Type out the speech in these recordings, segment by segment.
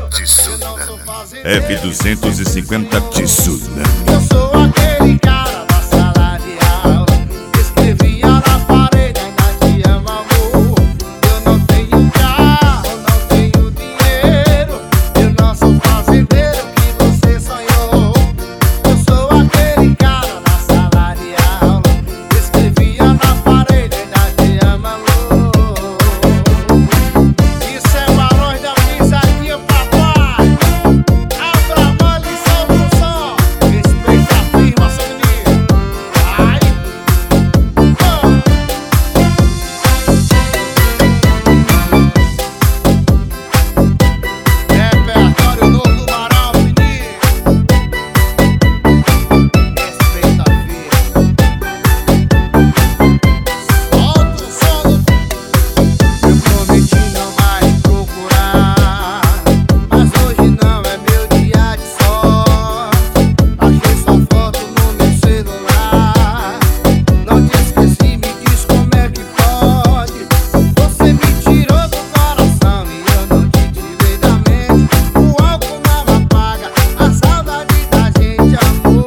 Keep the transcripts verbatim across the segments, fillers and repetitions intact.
F duzentos e cinquenta Tissuna. Eu sou aquele cara da sala de aula, escrevia na parede, ainda te amo, amor. Eu não tenho carro, não tenho dinheiro, eu não sou fazendeiro que você sonhou. Eu sou aquele cara da sala de aula, escrevia na parede, ainda te amo, amor. Isso é Barões da Pisadinha, papai. Abra a mão e solta o som. Respeita a firma, seu menino. Vai. Repertório novo do Barão, menino. Respeita a firma. Solta o som do... Eu prometi não mais procurar, mas hoje não é meu dia de sorte. Achei sua foto no meu celular, não te esqueci, me diz como é que pode. Você me tirou do coração e eu não te tirei da mente. O álcool não apaga a saudade da gente, amor.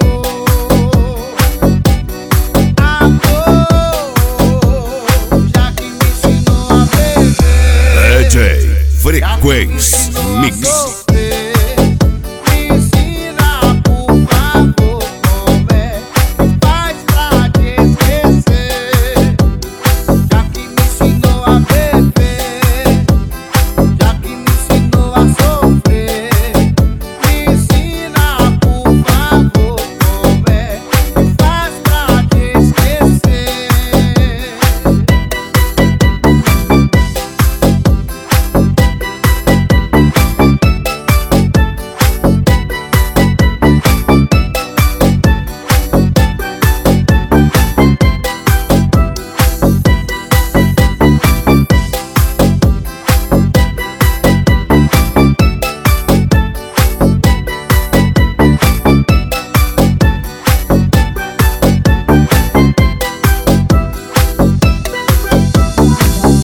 Amor, já que me ensinou a beber. D J Frequência Mix.